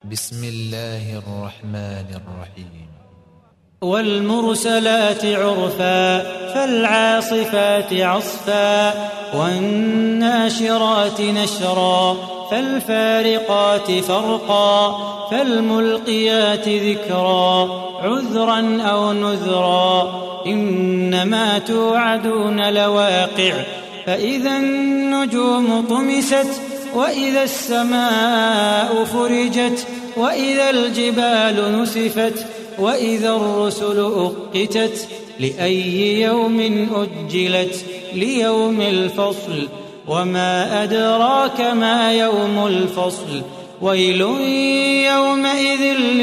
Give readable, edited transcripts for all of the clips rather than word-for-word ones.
بسم الله الرحمن الرحيم. والمرسلات عرفا فالعاصفات عصفا والناشرات نشرا فالفارقات فرقا فالملقيات ذكرا عذرا أو نذرا إنما توعدون لواقع فإذا النجوم طمست وإذا السماء فرجت وإذا الجبال نسفت وإذا الرسل أقتت لأي يوم أجلت ليوم الفصل وما أدراك ما يوم الفصل ويل يومئذ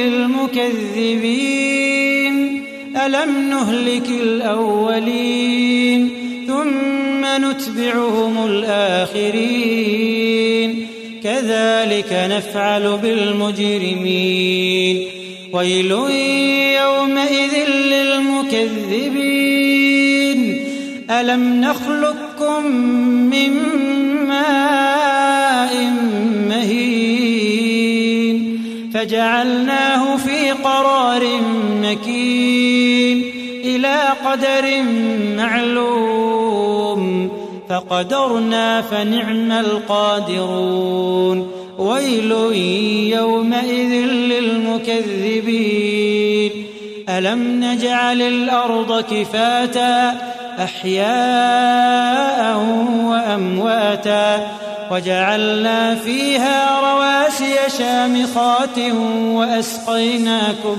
للمكذبين ألم نهلك الأولين ثم نتبعهم الآخرين كذلك نفعل بالمجرمين ويل يومئذ للمكذبين ألم نخلقكم من ماء مهين فجعلناه في قرار مكين إلى قدر معلوم فقدرنا فنعم القادرون ويل يومئذ للمكذبين ألم نجعل الأرض كفاتا أحياء وأمواتا وجعلنا فيها رواسي شامخات وأسقيناكم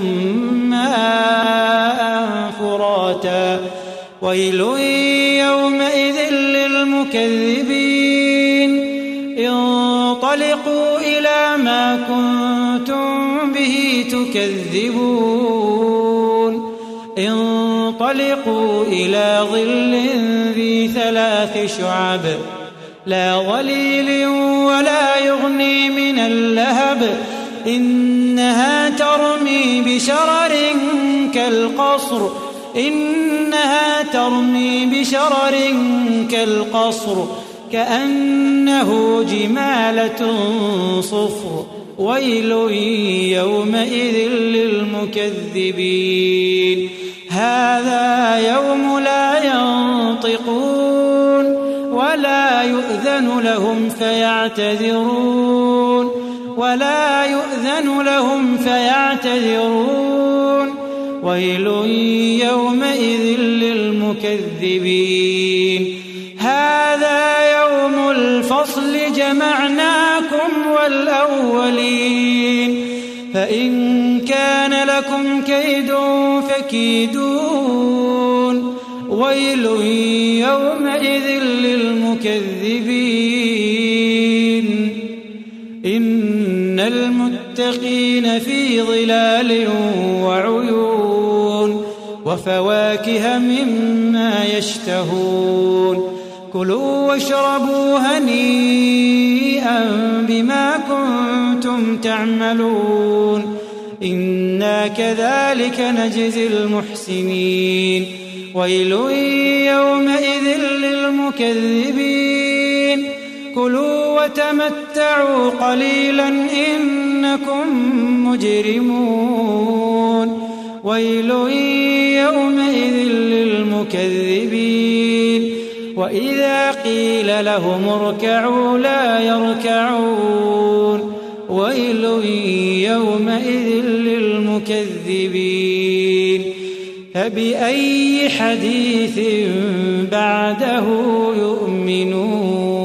ماء فراتا ويل يومئذ للمكذبين انطلقوا إلى ما كنتم به تكذبون انطلقوا إلى ظل ذي 3 شعب لا ظليل ولا يغني من اللهب إنها ترمي بشرر كالقصر كأنه جمالة صفر ويل يومئذ للمكذبين هذا يوم لا ينطقون ولا يؤذن لهم فيعتذرون ويل يومئذ للمكذبين هذا يوم الفصل جمعناكم والأولين فإن كان لكم كيد فكيدون ويل يومئذ للمكذبين إن المتقين في ظلال وعيون وفواكه مما يشتهون كلوا واشربوا هنيئا بما كنتم تعملون إنا كذلك نجزي المحسنين ويل يومئذ للمكذبين كلوا وتمتعوا قليلا إنكم مجرمون ويل يومئذ للمكذبين وإذا قيل لهم اركعوا لا يركعون ويل يومئذ للمكذبين فبأي حديث بعده يؤمنون